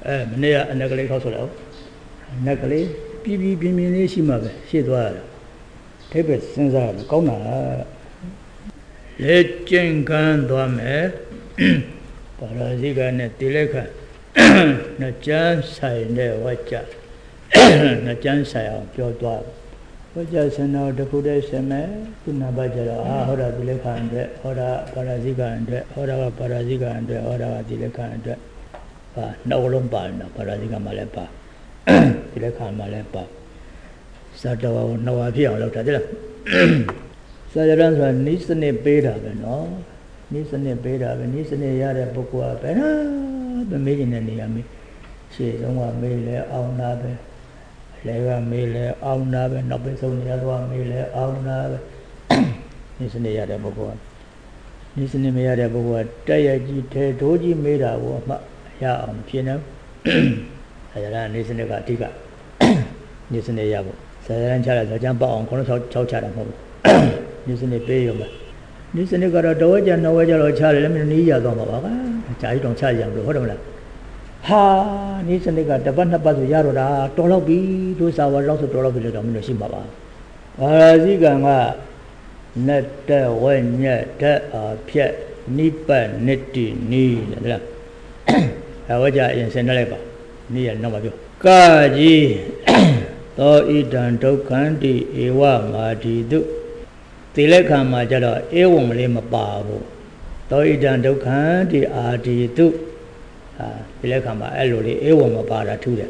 မနေ့ကအနက်ကလေးထောက်ဆိုတော့နက်ကလေးပြပြပြင်းပြင်းလေးရှိမှပဲရှေ့သွားရတာထိပ်ပဲစဉ်းစားရကောင်းတာလေကျင့်ခံသွားမယ်ပါရာဇိကနဲ့တိလက်ခနှစ်ကျမ်းဆိုင်တဲ့ဝါကြနှစ်ကျမ်းဆိုင်အောင်ပြောသွားဝါကြစံတော်တစ်ခုတည်းဆက်မယ်ခုနဘာကြတော့ဟောတာတိလက်ခအတွက်ဟောတာပါရာဇိကအတွက်ဟောတာကပါရာဇိကအတွက်ဟောတာကတိလက်ခအတွက်ပါနှုတ်လုံးပါနော်ပါရာဇိကမှလည်းပါတိလက်ခမှလည်းပါစတော်နှောဝါဖြစ်အောင်လုပ်တာတဲ့လားစာရန်ဆိုတာနိစ္စနစ်ပေးတာပဲနော်နိစ္စနစ်ပေးတာပဲနိစ္စနစ်ရတဲ့ပုဂ္ဂိုလ်ကဘယ်တော့မေးနေတဲ့နေရာမေးရှေ့ဆုံးကမေးလဲအောင်နာပဲလဲကမေးလဲအောင်နာပဲနောက်ပဲဆုံးနေရတော့မေးလဲအောင်နာပဲနိစ္စနစ်ရတဲ့ပုဂ္ဂိုလ်ကနိစ္စနစ်မရတဲ့ပုဂ္ဂိုလ်ကတက်ရကြီးထဲဒိုးကြီးမေးတာကိုအမှရအောင်ဖြစ်နေစာရန်နိစ္စနစ်ကအဓိကနိစ္စနစ်ရဖို့စာရန်ချတဲ့ဇာကျမ်းပေါ့အောင်96ချတာမဟုတ်ဘူးနိစ္စနစ်ပေးရုံပဲနိစ္စနစ်ကတော့တော်ဝဲကြနော်ဝဲကြတော့ချတယ်လည်းမနီးရသွားမှာပါကွာဂျာကြီးတောင်ချကြရမလို့ဟုတ်တယ်မလားဟာနိစ္စနစ်ကတစ်ပတ်နှစ်ပတ်ဆိုရတော့တာတော်တော့ပြီတို့စာဝါလောက်ဆိုတော်တော့ပြီလို့တော့မလို့ရှိမှာပါဘာရာဇိကံကနတ်တက်ဝဲညက်တက်ဖြက်နိပတ်နိတိနီးတယ်လားဟာဝဲကြအရင်ဆင်တက်လိုက်ပါနီးရနောက်မှပြောကာကြီးသောဣဒံဒုက္ခန္တိဧဝမာတိတုတိလက်ခံမှာကြတော့ဧဝံလေးမပါဘူးသောဣဒံဒုက္ခန္တိအာတိတုတိလက်ခံမှာအဲ့လိုလေးဧဝံမပါတာထူးတယ်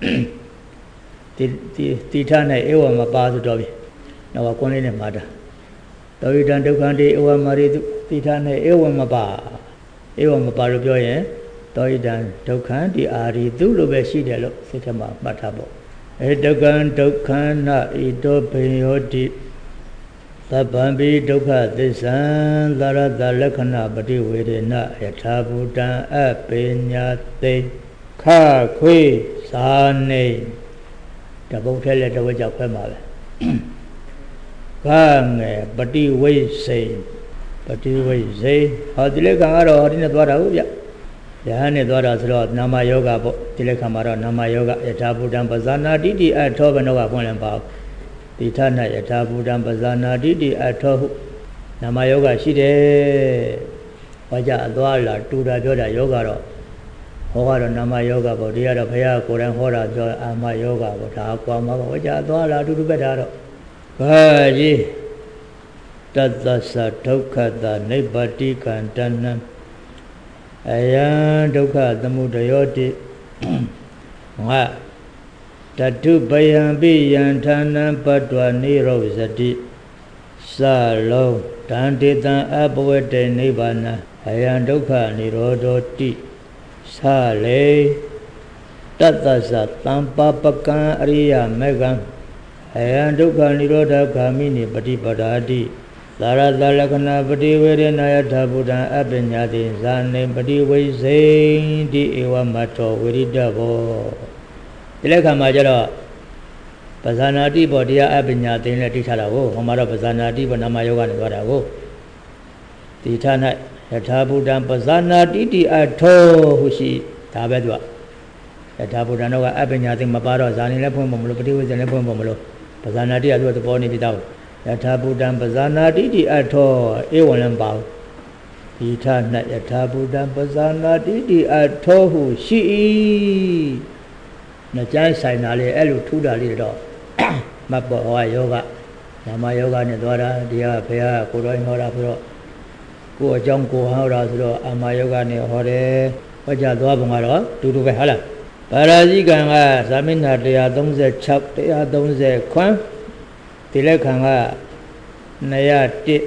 တိထနဲ့ဧဝံမပါဆိုတော့ပြီနောက်ကွန်းလေးနဲ့မှာတာသောဣဒံဒုက္ခန္တိဧဝမာတိတုတိထနဲ့ဧဝံမပါလို့ပြောရင်သောဣဒံဒုက္ခန္တိအာတိတုလို့ပဲရှိတယ်လို့စိတ်ထဲမှာမှတ်ထားပေါ့ဧတကံဒုက္ခနာဣတောဘေယောတိသဗ္ဗံပိဒုက္ခသစ္ဆံသရတလက္ခဏပတိဝေဒနာယထာဘူတံအပိညာသိခခွေသာနေတပုတ်ထဲလဲတဝက်ကြောက်ခွဲမှာပဲခငယ်ပတိဝိစိဟောဒီလက္ခဏာကတော့ဟောဒီနဲ့သွားတာဟုတ်ဗျယဟန်နဲ့သွားတာဆိုတော့နာမယောဂပေါ့ဒီလက္ခဏာမှာတော့နာမယောဂယထာဘူတံပဇာနာတိတိအထောဘနောကဖွင့်လင်းပါတိထနယထာဘူတံပဇာနာတိတိအထောဟုနာမယောဂရှိတယ်ဘာကြအသွားလာတူတာပြောတာယောဂတော့ဟောကတော့နာမယောဂပေါ့ဒီကတော့ဘုရားကိုယ်တိုင်ဟောတာပြောအာမယောဂပေါ့ဒါကွာမှာပေါ့ဘာကြအသွားလာတူတူပဲဒါတော့ဘာကြီးတတ္တသဒုက္ခတနိဗ္ဗတိကံတဏံအယံဒုက္ခသမုဒယောတိငါတတုပယံပိယံဌာနံပတ္တဝနိရောဇတိသလုံးတံတေတံအပဝတ္တေနိဗ္ဗာနံအယံဒုက္ခနိရောဓောတိသလေတတ္တသသံပပကံအရိယမေကံအယံဒုက္ခနိရောဓဂာမိနိပฏิပဒါတိသာရတလက္ခဏပတိဝေဒနာယထာဘုဒ္ဓံအပညာတိဇာနေပတိဝိဇိတိဧဝမထောဝိရိတဘောဒီလက္ခဏာမှာကျတော့ပဇာနာတိဘောတရားအပညာသိနဲ့တိထားတာကိုဟောမှာတော့ပဇာနာတိဘောနာမယောဂနဲ့သွားတာကိုတိထား၌ယထာဘုဒ္ဓံပဇာနာတိတိအထောဟုရှိဒါပဲသူကယထာဘုဒ္ဓံတော့ကအပညာသိမပါတော့ဇာနေလည်းဖွင့်ဖို့မလို့ပတိဝိဇိလည်းဖွင့်ဖို့မလို့ပဇာနာတိကသူကသဘောနေပြီးသားယထာဘုဒ္ဓံပဇာနာတိတိအထောဧဝံလည်းပါဒီထ၌ယထာဘုဒ္ဓံပဇာနာတိတိအထောဟုရှိ၏နှကြိုင်းဆိုင်တာလေးအဲ့လိုထူတာလေးတော့မတ်ပေါ်ဟောယောဂနာမယောဂနဲ့သွားတာတရားဘုရားကိုယ်တော်ဟောတာဆိုတော့ကိုယ်အကြောင်းကိုဟောတာဆိုတော့အာမယောဂနဲ့ဟောတယ်ဟောကြသွားပုံကတော့တူတူပဲဟုတ်လားပါရာဇိကံကဇာမိနာ136 130ခွန်းဒီလက်ခံက201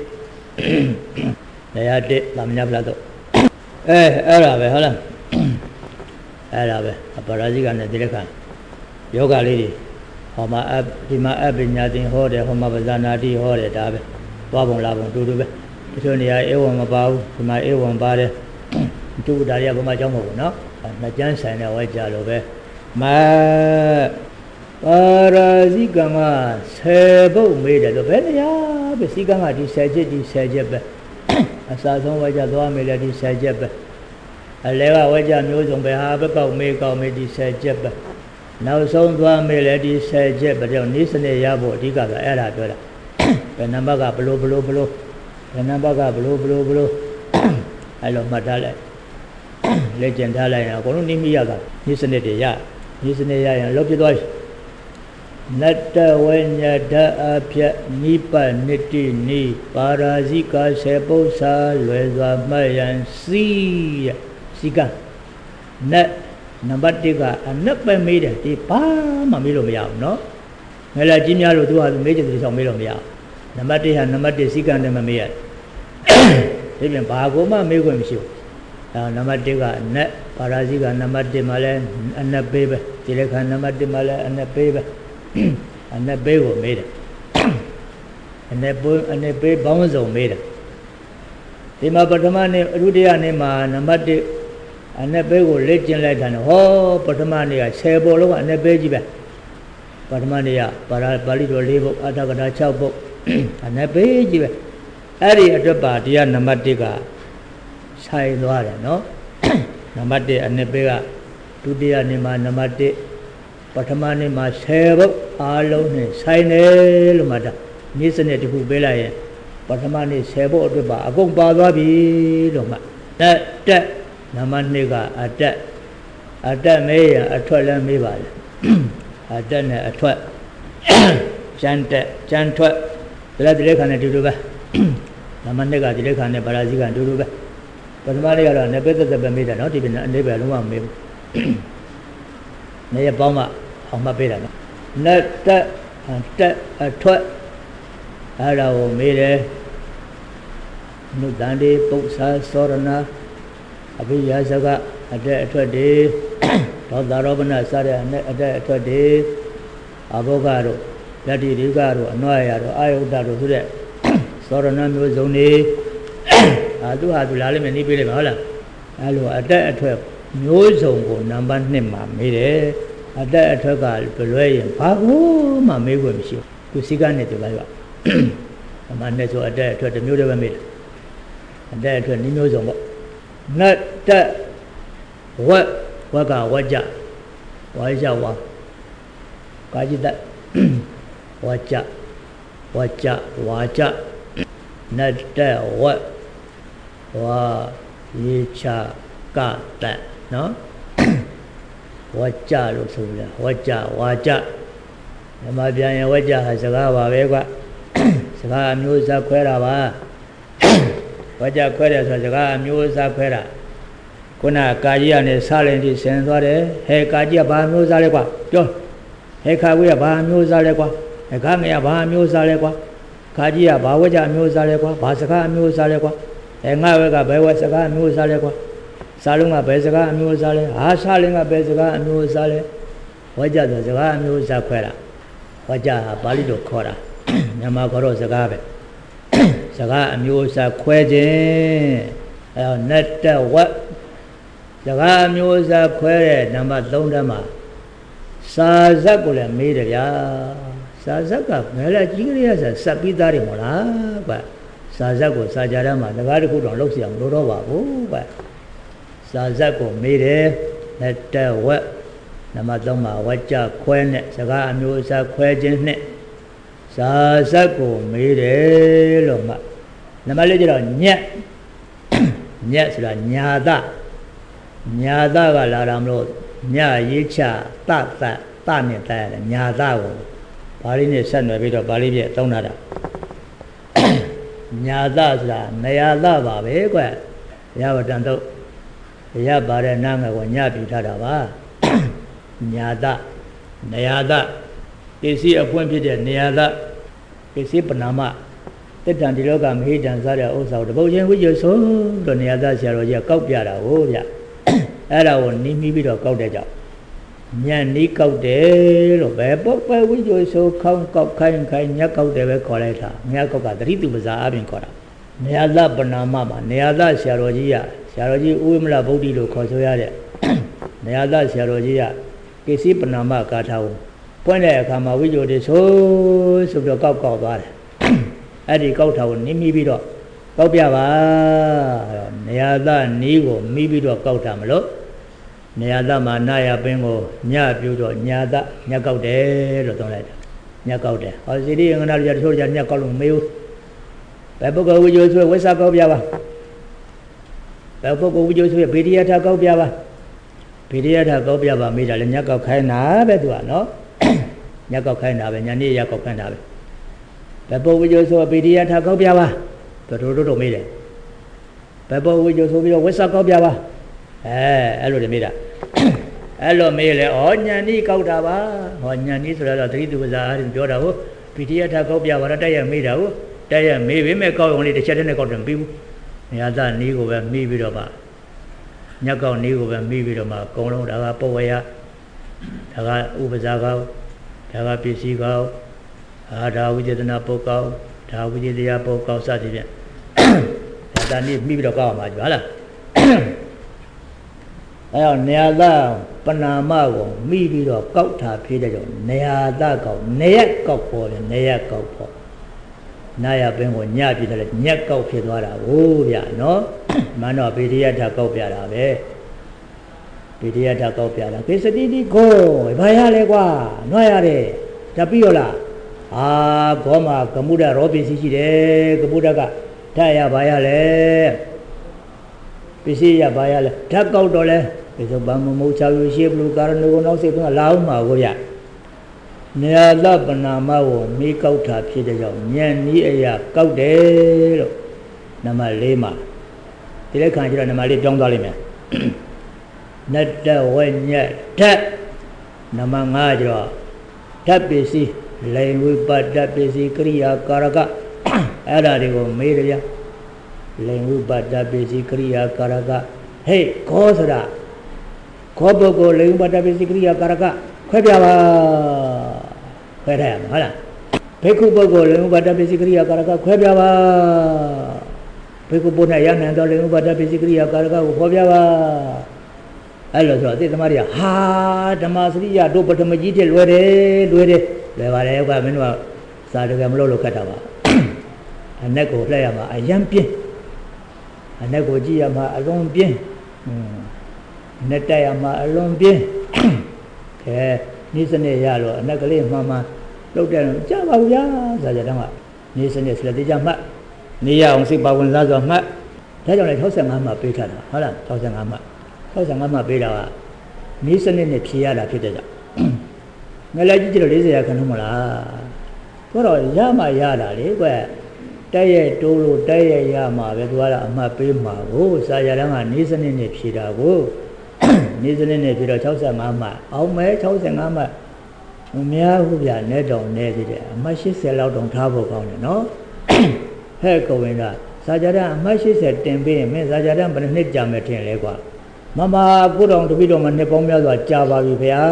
သမညာပလာတော့အဲ့ဒါပဲဟုတ်လားအဲ့ဒါပဲပါရာဇိကနဲ့ဒီလက်ခံယောဂလေးတွေဟောမှာဒီမှာအပညာသင်ဟောတယ်ဟောမှာပဇာနာတိဟောတယ်ဒါပဲသွားပုံလာပုံတူတူပဲတချို့နေရာဧဝံမပါဘူးဒီမှာဧဝံပါတယ်တူဒါတွေကဘုမအကြောင်းမဟုတ်ဘူးနော်နှစ်ကျမ်းဆိုင်တဲ့ဝဲကြလို့ပဲမပါရာဇိကံက10ပုတ်မေးတယ်လို့ဘယ်နေရာပဲစီကံကဒီ10ချက်ပဲအစာဆုံးဝဲကြသွားမေးတယ်ဒီ10ချက်ပဲ Lega waja music be ha be kau me di se jet be. Now song twa me le di se jet be ni sne ya bo di ka ba eraပြောတာ be number ka blo be number ka blo အဲ့လိုမှတ်ထားလိုက် လက်ကျန်ထားလိုက်ရင်အကုန်လုံးနှိမ့်မိရတာဒီစနစ်တွေရဒီစနစ်ရရင်လောက်ပြသွားပြီနတ္တဝိညာဒအဖြတ်နိပနိတိနိပါရာဇိကဆေပု္ပ္ပာလွယ်စွာမှတ်ရန်စီရစီကနတ်နံပါတ်1ကအနက်ပဲမေးတယ်ဒီဘာမှမေးလို့မရဘူးเนาะငယ်လာကြီးများလို့သူကမေးချင်တယ်ဆောင်မေးလို့မရဘူးနံပါတ်1ဟာနံပါတ်1စီကနဲ့မမေးရဒီပြင်ဘာကိုမှမေးခွင့်မရှိဘူးနံပါတ်1ကနတ်ပါရာဇိကနံပါတ်1မှာလဲအနက်ပေးပဲဒီလက်ခံနံပါတ်1မှာလဲအနက်ပေးပဲအနက်ပေးကိုမေးတယ်အနက်ပေးဘောင်းစုံမေးတယ်ဒီမှာပထမနေ့အရုတ္တရနေ့မှာနံပါတ်1အနက်ပေးကိုလက်ကျင်လိုက်တာဟောပထမနေ့က10ပုံလုံးကအနက်ပေးကြီးပဲပထမနေ့ကပါဠိတော်4ပုဒ်အဋ္ဌကထာ6ပုဒ်အနက်ပေးကြီးပဲအဲ့ဒီအတွက်ပါတရားနံပါတ်1ကဆိုင်သွားတယ်နော်နံပါတ်1အနက်ပေးကဒုတိယနေ့မှာနံပါတ်1ပထမနေ့မှာ10ပုဒ်အားလုံးနဲ့ဆိုင်တယ်လို့မှတ်တာနေ့စနစ်တစ်ခုပေးလိုက်ရင်ပထမနေ့10ပုဒ်အတွက်ပါအကုန်ပါသွားပြီလို့မှတ်တက်နံပါတ်2ကအတက်မေးရင်အထွက်လည်းမေးပါလေအတက်နဲ့အထွက်ကျန်တက်ကျန်ထွက်ဒီလက်ခါနဲ့တူတူပဲနံပါတ်2ကဒီလက်ခါနဲ့ပါရာဇိကတူတူပဲပထမနေ့ကတော့နေပသက်သက်ပဲမေးတာနော်ဒီပြင်အနေပဲလုံးဝမမေးဘူးနေရပေါင်းမှအောင်မှတ်ပေးတာနော်လက်တက်အထွက်အဲ့ဒါကိုမေးတယ်နုတန်ဒီပု္ပ္ပာသောရဏအဘိယာစကအတက်အထွက်တွေဒေါသရောပနစတဲ့အတက်အထွက်တွေအဘောဂတို့လက်တိရိကတို့အနွားရတို့အာယုဒ္ဒတို့ဆိုတဲ့သောရဏမျိုးစုံတွေသူဟာသူလာလိမ့်မယ်နှီးပေးလိမ့်မယ်ဟုတ်လားအဲ့လိုအတက်အထွက်မျိုးစုံကိုနံပါတ်2မှာမေးတယ်အတက်အထွက်ကဘလွဲရင်ဘာကိုမှမေးခွင့်မရှိဘူးသူစိကနဲ့တူပါရောနံပါတ်2ဆိုအတက်အထွက်တစ်မျိုးတည်းပဲမေးတယ်အတက်အထွက်နှီးမျိုးစုံပေါ့နတ်တက်ဝက်ကဝကြဝါကြဝါကာจิตဝကြဝါကြနတ်တက်ဝက်ဝါရေချကတက်နော်ဝါကြလို့ဆိုပြဝါကြဝါကြဓမ္မပြန်ရင်ဝါကြဟာစကားပါပဲကွစကားအမျိုးအစားခွဲတာပါဝါကြခွဲတယ်ဆိုစကားအမျိုးအစားခွဲတာခုနကာကြီးကနေစလင်တိဆင်သွားတယ်ဟဲကာကြီးကဘာမျိုးစားလဲကွပြောဟဲခါဝေးကဘာမျိုးစားလဲကွဟဲခါငယ်ကဘာမျိုးစားလဲကွကာကြီးကဘာဝါကြမျိုးစားလဲကွဘာစကားမျိုးစားလဲကွငါဝဲကဘယ်ဝဲစကားမျိုးစားလဲကွစာလုံးကဘယ်စကားအမျိုးစားလဲဟာစာလင်းကဘယ်စကားအမျိုးစားလဲဝါကြဆိုစကားအမျိုးစားခွဲတာဝါကြဟာပါဠိတော်ခေါ်တာမြန်မာခေါ်တော့စကားပဲစကားအမျိုးစားခွဲခြင်းအဲနတ်တဝက်စကားအမျိုးစားခွဲတဲ့နံပါတ်3တန်းမှာစာဇက်ကိုလည်းမေးတယ်ဗျာစာဇက်ကဘယ်လဲကြီးကလေးရစစပ်ပြီးသားတယ်မို့လားဗျစာဇက်ကိုစာကြတန်းမှာစကားတစ်ခုတော့လုပ်စီအောင်လို့တော့ပါဘူးဗျစာဇက်ကိုမေးတယ်လက်တက်ဝက်နံပါတ်3မှာဝါကြခွဲနဲ့စကားအမျိုးအစားခွဲခြင်းနဲ့စာဇက်ကိုမေးတယ်လို့မှနံပါတ်4ကျတော့ညက်ဆိုတာညာသကလာတာမလို့ညရေးချတနဲ့တရတယ်ညာသကိုပါဠိနဲ့ဆက်နွယ်ပြီးတော့ပါဠိပြသုံးတာညာသဆိုတာနေရာသပါပဲကွရဝတ္တန်တော့ရပါတဲ့နာငယ်ကိုညပြထားတာပါညာသနေရာသပစ္စည်းအပွင့်ဖြစ်တဲ့နေရာသပစ္စည်းပနာမတက်တံဒီလောကမဟိတံစားတဲ့ဥစ္စာကိုတပုတ်ချင်းဝိကျဆိုတော့နေရာသဆရာတော်ကြီးကကောက်ပြတာဟုတ်ဗျအဲ့ဒါကိုနီးမိပြီးတော့ကောက်တဲ့ကြောင့်ညံ့နီးကောက်တယ်လို့ပဲပုတ်ပဲဝိကျဆိုခေါင်းကောက်ခိုင်းညက်ကောက်တယ်ပဲခေါ်လိုက်တာညက်ကောက်ကသတိတုပဇာအပြင်ခေါ်တာနေရာသပနာမမှာနေရာသဆရာတော်ကြီးကဆရာတော်ကြီးဥဝိမလဗုဒ္ဓလို့ခေါ်ဆိုရတဲ့နေရာသဆရာတော်ကြီးကကိစ္စပနာမဂါထာကိုပွင့်တဲ့အခါမှာဝိကျိုတိဆိုပြီးတော့ကောက်သွားတယ်အဲ့ဒီကောက်ထာကိုနင်းမိပြီးတော့ကောက်ပြပါနေရာသားနီးကိုမိပြီးတော့ကောက်တာမလို့နေရာသားမှာနာရပင်ကိုညပြုတော့ညာသားညက်ကောက်တယ်လို့သုံးလိုက်တာညက်ကောက်တယ်ဟောစီတိငနာလူကြတချို့ကြညက်ကောက်လို့မေးဘူးဘယ်ပုဂ္ဂိုလ်ဝိဇ္ဇုဆိုဝိသကောက်ပြပါဘယ်ပုဂ္ဂိုလ်ဝိဇ္ဇုဆိုဗေဒိယထာကောက်ပြပါဗေဒိယထာကောက်ပြပါမေးတာလေညက်ကောက်ခိုင်းတာပဲသူကနော်ညက်ကောက်ခိုင်းတာပဲညာနေ့ရက်ကောက်ခိုင်းတာပဲဘယ်ပုဂ္ဂိုလ်ဝိဇ္ဇုဆိုဗေဒိယထာကောက်ပြပါတို့မေးတယ်ဘယ်ပုဂ္ဂိုလ်ဝိဇ္ဇုဆိုပြီးတော့ဝိသကောက်ပြပါအဲ့လိုတွေမေးတာအဲ့လိုမေးလေဩညာနီးကောက်တာပါဟောညာနီးဆိုတော့သတိသူပဇာအားဖြင့်ပြောတာဟုတ်ဗေဒိယထာကောက်ပြပါတော့တက်ရမေးတာဟုတ်တက်ရမေးပေမဲ့ကောက်ရုံလေးတစ်ချက်တည်းနဲ့ကောက်တယ်မပြီးဘူးနေရာသားနီးကိုပဲမေးပြီးတော့မှညက်ကောက်နီးကိုပဲမေးပြီးတော့မှအကုန်လုံးဒါကပဝေယဒါကဥပဇာကောက်ဒါကပစ္စည်းကောက်ဒါဝိသေသနာပုတ်ကောက်ဒါဝိသေတရားပုတ်ကောက်စသည်ဖြင့်ဒါနီးမိပြီးတော့ကောက်ရမှာကြွားလားအဲ့တော့နေရာသားပဏာမကိုမိပြီးတော့ကောက်တာဖြစ်တဲ့ကြောင့်နေရာသားကောက်နေရက်ကောက်ပေါ်တယ်နေရက်ကောက်ပေါ်နာရပင်ကိုညပြတယ်ညက်ကောက်ဖြစ်သွားတာဟုတ်ဗျာနော်မန္တောဗေဒိယထာကောက်ပြတာပဲဗေဒိယထာကောက်ပြတာကိစ္စတိတိကိုဘာရလဲကွာနွားရတယ်ဒါပြီးရောလားဘောမှာကမုဒ္ဒရောပစ္စည်းရှိတယ်ကမုဒ္ဒကဓာတ်ရဘာရလဲပစ္စည်းရဘာရလဲဓာတ်ကောက်တော့လဲဒီဆိုဘာမမုတ်ချောက်ရရှိဘလူကာရဏုကိုနောက်စိတ်ကလာအောင်မှာကိုဗျနေရာလပနာမကိုမိကောက်တာဖြစ်တဲ့ကြောင့်ဉာဏ်ဤအရာကောက်တယ်လို့နံပါတ်၄မှာဒီလက်ခံကျတော့နံပါတ်၄ပြောင်းသွားလိမ့်မယ်နတ္တဝဉ္ညဓာတ်နံပါတ်၅ကျတော့ဓာတ်ပစ္စည်းလိင်ဝိပတ်ဓာတ်ပစ္စည်းကရိယာကာရကအဲ့ဒါတွေကိုမေးရဗျလိင်ဝိပတ်ဓာတ်ပစ္စည်းကရိယာကာရကဟေးခောဆိုတာခောပုဂ္ဂိုလ်လိင်ဝိပတ်ဓာတ်ပစ္စည်းကရိယာကာရကခွဲပြပါခွဲထားရမှာဟုတ်လားဘိက္ခုပုဂ္ဂိုလ်လိင်ဝိပတ်ဓာတ်ပစ္စည်းကရိယာကာရကခွဲပြပါဘိက္ခုပုဏ္ဏရဟန်းတော်လိင်ဝိပတ်ဓာတ်ပစ္စည်းကရိယာကာရကကိုခေါ်ပြပါအဲ့လိုဆိုတော့အသိသမားတွေကဟာဓမ္မစရိယတို့ပထမကြီးတဲ့လွယ်တယ်လွယ်ပါလေယောက်ကမင်းတို့ကစာတကယ်မလို့ခတ်တာပါအနက်ကိုလှည့်ရမှာအယံပြင်းအနက်ကိုကြည့်ရမှာအလုံးပြင်းနဲ့တက်ရမှာအလုံးပြင်းခဲနိစနစ်ရတော့အနက်ကလေးမှန်လောက်တယ်ကြပါဘူးဗျာဆိုကြတော့နိစနစ်စလက်တိကြမှတ်နေရအောင်စိတ်ပါဝင်စားဆိုမှတ်ဒါကြောင့်လေ65မှပေးထားတာဟုတ်လား65မှပေးတာကနိစနစ်နဲ့ဖြေရတာဖြစ်တဲ့ကြောင့်ငယ်လိုက်ကြည့်ကြလို့40ရာခိုင်နှုန်းမလားတော့ရမှရတာလေကွတက်ရဲ့တိုးလို့တက်ရဲ့ရမှာပဲသူကအမှတ်ပေးမှာကိုစာရတန်းကနိစနစ်နဲ့ဖြေတာကိုနိစနစ်နဲ့ဖြေတော့65မှအောင်မဲ65မှမများဘူးဗျနဲ့တောင်နေသေးတယ်အမှတ်80လောက်တောင်ထားဖို့ကောင်းတယ်နော်ဟဲ့ကိုဝင်ကစာကြတန်းအမှတ်80တင်ပေးရင်မင်းစာကြတန်းဘယ်နှစ်ကြာမယ်ထင်လဲကွာမမကိုတော်တပိတော်မှာနှစ်ပေါင်းများစွာကြာပါပြီဗျာ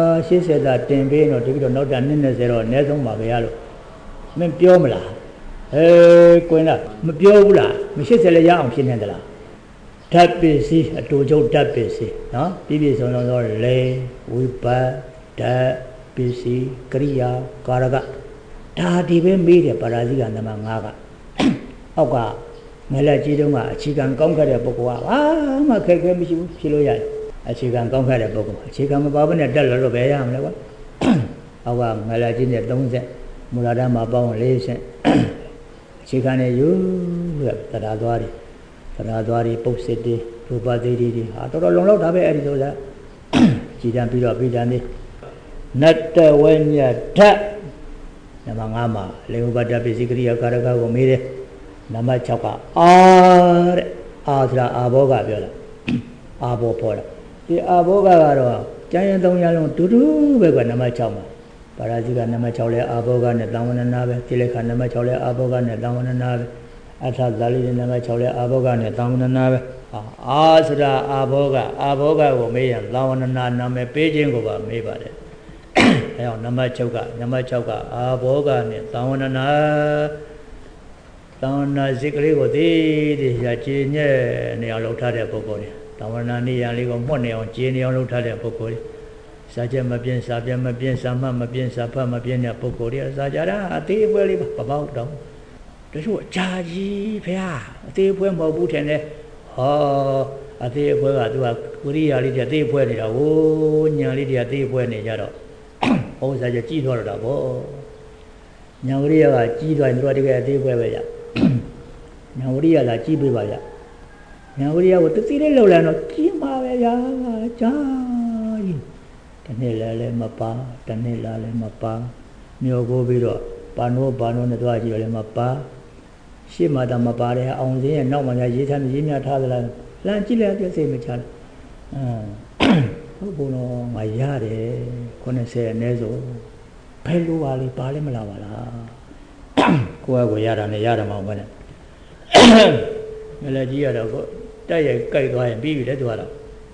80သာတင်ပေးတော့တပိတော်နောက်တာ20တော့အနည်းဆုံးပါဗျာလို့မင်းပြောမလားကိုင်းလားမပြောဘူးလားမ80လည်းရအောင်ဖြစ်နေသလားဓာတ်ပစ္စည်းအတူချုပ်ဓာတ်ပစ္စည်းနော်ပြည့်စုံသောလေဝိပတ်ဓာတ်ပစ္စည်းကရိယာကာရကဒါဒီပဲမေးတယ်ပါရာဇိကနံပါတ်5ကအောက်ကငလက်ကြီးတုန်းကအခြေခံကောင်းခဲ့တဲ့ပုဂ္ဂိုလ်ကဘာမှခက်ခဲမရှိဘူးဖြေလို့ရတယ်အခြေခံကောင်းခဲ့တဲ့ပုဂ္ဂိုလ်အခြေခံမပါဘဲနဲ့တက်လို့တော့ဘယ်ရမလဲကွာအောက်ကငလက်ကြီးနဲ့30မူလာဓမ္မပေါင်း40အခြေခံနဲ့ယူပြီးတရားသွားတွေပုတ်စစ်တွေရူပသေးတွေဟာတော်တော်လုံလောက်တာပဲအဲ့ဒီဆိုတာကြည်တံပြီးတော့ပြီးတံနေနတ္တဝဉ္ညဓာတ်နံပါတ်5မှာလေဥပဒပစ္စည်းကရိယာကာရကကိုမေးတယ်နံပါတ်6ကအာတဲ့အာဆိုတာအာဘောကပြောတာအာဘောပေါ်တာဒီအာဘောကကတော့ကျန်ရင်3ရလုံးတူတူပဲကွာနံပါတ်6မှာပါရာဇိကနံပါတ်6လဲအာဘောကနဲ့သံဝနနာပဲတိလေခနံပါတ်6လဲအာဘောကနဲ့သံဝနနာပဲအထဇာလိနံပါတ်6လဲအာဘောကနဲ့သံဝနနာပဲအာဆိုတာအာဘောကကိုမေးရင်သံဝနနာနာမည်ပေးခြင်းကိုပါမေးပါတယ်အဲအောင်နံပါတ်6ကအာဘောကနဲ့သံဝနနာသံဝနနာစိတ်ကလေးကိုသိရခြေညက်နေအောင်လုပ်ထားတဲ့ပုဂ္ဂိုလ်တွေသံဝနနာနေရာလေးကိုမှွတ်နေအောင်ခြေနေအောင်လုပ်ထားတဲ့ပုဂ္ဂိုလ်တွေစာချက်မပြင်းစာပြမပြင်းစာမှမပြင်းစာဖတ်မပြင်းတဲ့ပုဂ္ဂိုလ်တွေစာကြတာအသေးအဖွဲလေးပါပေါက်တော့ချို့ဂျာကြီးဖေဟာအသေးဖွဲမဟုတ်ဘူးထင်တယ်ဟောအသေးဖွဲကသူကဝိရိယလေးတည်းအသေးဖွဲနေတာဟိုညာလေးတည်းအသေးဖွဲနေကြတော့ဟောစားကြကြီးသွားတော့တာဗောညာဝိရိယကကြီးသွားရင်သူကတကယ်အသေးဖွဲပဲရညာဝိရိယလာကြီးပေးပါရညာဝိရိယကိုတသိလေးလှုပ်လာတော့ကြီးမှာပဲရဂျာကြီးတနေ့လည်းမပါတနေ့လည်းမပါမျိုးကိုပြီးတော့ဘာနိုနဲ့သွားကြည့်ရလဲမပါရှေ့မှာတမပါတယ်အောင်စင်းရဲ့နောက်မှာရေးထားရေးမြထားသလားလမ်းကြည့်လိုက်ပြစိတ်မချဟုတ်ဘုံတော့ငါရတယ်90အနည်းဆုံးဘယ်လိုပါလဲပါလဲမလားပါလားကိုယ့်အကိုရတာနဲ့ရတာမဟုတ်ဘူးနဲ့ငလည်းကြီးရတော့ကိုတက်ရိုက်ကြိုက်သွားရင်ပြီးပြီလေသူကတော့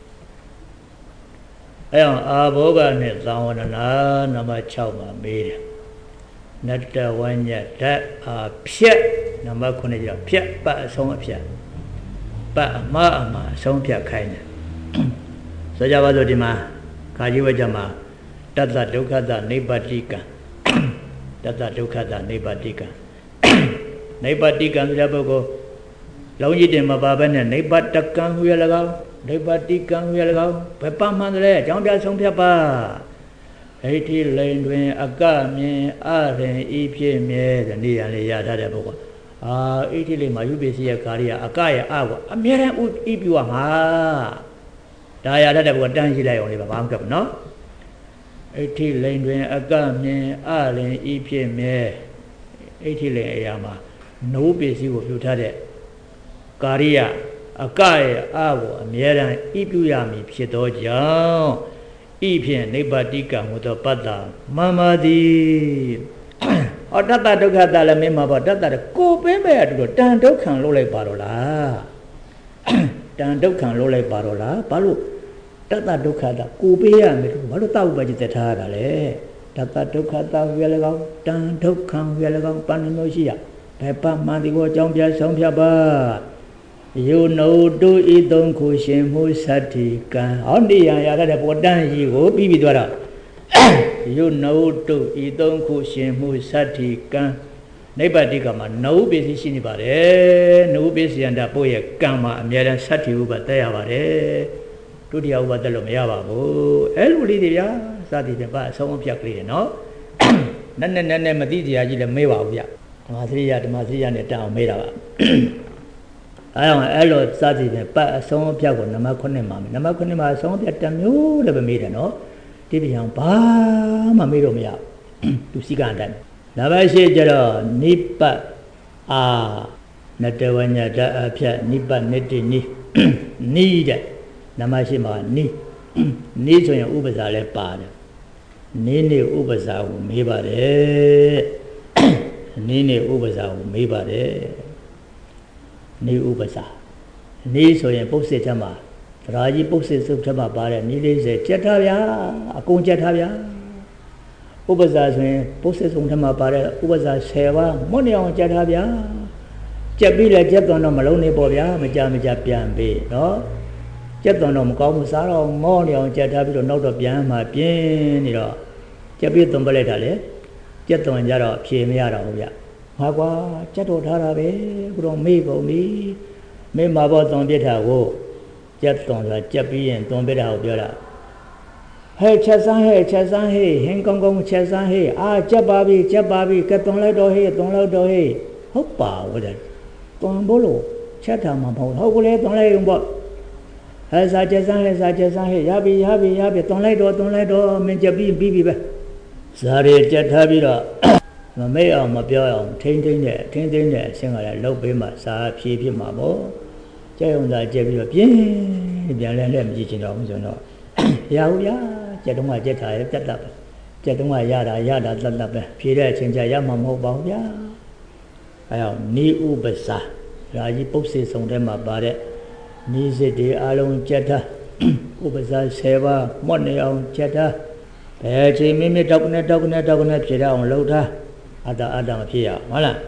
အဲအောင်အာဘောဂနဲ့သံဝန္ဒနာနံပါတ်6မှာမေးတယ်နတ္တဝဉ္ညဓာတ်အာဖြက်နံပါတ်9ကျတော့ဖြက်ပတ်အဆုံးအဖြတ်ပတ်အမအဆုံးဖြတ်ခိုင်းတယ်ဆိုကြပါစို့ဒီမှာခါကြီးဝကြမှာတတ္တဒုက္ခတနိဗ္ဗတိကံတတ္တဒုက္ခတနိဗ္ဗတိကံနိဗ္ဗတိကံဆိုတဲ့ပုဂ္ဂိုလ်လုံးကြီးတင်မပါဘဲနဲ့နိဗ္ဗတကံဟူရ၎င်းနိဗ္ဗတိကံဟူရ၎င်းဘယ်ပတ်မှန်တယ်အကြောင်းပြဆုံးဖြတ်ပါဣတိလိန်တွင်အကမြင်အရင်ဤဖြစ်မြဲတဲ့နေရာလေးရထားတဲ့ပုဂ္ဂိုလ်ဣတိလိန်မှာယူပစ္စည်းရဲ့ကာရိယအကရဲ့အကအမြဲတမ်းဤပြူရမှာဒါရထားတဲ့ပုဂ္ဂိုလ်တန်းရှိလိုက်အောင်လေးပါဘာမှမကပ်ဘူးနော်ဣတိလိန်တွင်အကမြင်အရင်ဤဖြစ်မြဲဣတိလိန်အရာမှာနိုးပစ္စည်းကိုပြုထားတဲ့ကာရိယအကရဲ့အကိုအမြဲတမ်းဤပြူရမည်ဖြစ်သောကြောင့်ဤဖြင့်နိဗ္ဗတိကံဟူသောပတ္တမမသည်ဟောတတ္တဒုက္ခတလည်းမင်းမှာပေါ့တတ္တကိုပင်းမဲ့အတူတူတန်ဒုက္ခံလို့လိုက်ပါတော့လားတန်ဒုက္ခံလို့လိုက်ပါတော့လားဘာလို့တတ္တဒုက္ခတကိုပေးရမယ်လို့ဘာလို့တောက်ပါကြည့်သက်ထားရတာလဲတတ္တဒုက္ခတဝေလည်းကောင်းတန်ဒုက္ခံဝေလည်းကောင်းပန်းလို့ရှိရဘယ်ပတ်မှန်ဒီကိုအကြောင်းပြဆုံးဖြတ်ပါယုနုတုဤသုံးခုရှင်မှုသတ္တိကံဟောနေရရတဲ့ပေါ်တန်းကြီးကိုပြီးသွားတော့ယုနုတုဤသုံးခုရှင်မှုသတ္တိကံနိဗ္ဗတိကမှာနုပစ္စည်းရှိနေပါတယ်နုပစ္စယန္တပို့ရဲ့ကံမှာအများတန်းသတ္တိဥပသက်ရပါတယ်ဒုတိယဥပသက်လို့မရပါဘူးအဲ့လိုလေးတွေဗျာစသည်ဖြင့်ပါအဆုံးအဖြတ်ကလေးတွေနော်နက်နက်မသိတရားကြီးလည်းမေးပါဘူးဗျဓမ္မစရိယနဲ့တန်အောင်မေးတာပါအဲ့လိုစသည်ဖြင့်ပတ်အဆုံးအဖြတ်ကိုနံပါတ်9မှာနံပါတ်9မှာအဆုံးအဖြတ်တစ်မျိုးတည်းပဲမေးတယ်နော်ဒီပြန်ဘာမှမေးလို့မရဘူးသူစီကအတိုင်းနံပါတ်10ကျတော့နိပတ်အာနတဝဉ္ဇဓာတ်အဖြတ်နိပတ်နိတိနိနိတဲ့နံပါတ်10မှာနိဆိုရင်ဥပ္ပဇာလည်းပါတယ်နိဥပ္ပဇာကိုမေးပါတယ်နိဥပ္ပဇာကိုမေးပါတယ်နိဥပ္ပဇာနိဆိုရင်ပု္ပ္ပစေထမှာသရာကြီးပု္ပ္ပစေစုထမှာပါတယ်နိ40ကြက်ထားဗျာအကုန်ကြက်ထားဗျာဥပ္ပဇာဆိုရင်ပု္ပ္ပစေစုထမှာပါတယ်ဥပ္ပဇာ10ပါးမွတ်နေအောင်ကြက်ထားဗျာကြက်ပြီးလဲကြက်သွန်တော့မလုံးနေပေါ့ဗျာမကြပြန်ပေးနော်ကြက်သွန်တော့မကောင်းဘူးစားတော့မောနေအောင်ကြက်ထားပြီးတော့နောက်တော့ပြန်မှပြင်းနေတော့ကြက်ပြီးသွန်ပလိုက်တာလေကြက်သွန်ကြတော့ဖြေမရတော့ဘူးဗျငါကွာကြက်တော်ထားတာပဲခုတော့မေ့ကုန်ပြီမေ့မှာပေါ့သွန်ပြစ်တာကိုကြက်သွန်ဆိုတာကြက်ပြီးရင်သွန်ပြစ်တာကိုပြောတာဟဲ့ချက်စမ်းဟဲ့ဟင်းကောင်းချက်စမ်းဟဲ့ကြက်ပါပြီကဲသွန်လိုက်တော့ဟဲ့ဟုတ်ပါဘူးတဲ့သွန်ဖို့လို့ချက်တာမှမဟုတ်ဟုတ်ကလေးသွန်လိုက်ရုံပေါ့ဟဲ့စားချက်စမ်းဟဲ့ရပြီသွန်လိုက်တော့မင်းကြက်ပြီးပြီပဲဇာရီကြက်ထားပြီးတော့မမေ့အောင်မပြောအောင်ထိမ့်တဲ့အဆင့်ကလည်းလှုပ်ပေးမှစာဖြည့်ဖြစ်မှာပေါ့ကြက်ုံသာကြက်ပြီးတော့ပြန်လဲမကြည့်ချင်တော့ဘူးဆိုတော့ရဘူးဗျာကြက်တုံးကကြက်ထားရတက်ပဲကြက်တုံးကရတာတက်ပဲဖြည့်တဲ့အချိန်ကျရမှာမဟုတ်ပါဘူးဗျာအဲအောင်နိဥပ္ပဇာရာကြီးပု္ပ္ပစေဆောင်ထဲမှာပါတဲ့နိစစ်တွေအလုံးကြက်ထားဥပ္ပဇာ10ပါးမွတ်နေအောင်ကြက်ထားဘယ်ချိန်မိတောက်ကနေဖြည့်ရအောင်လှုပ်ထားအတ္တမဖြစ်ရဟုတ်လား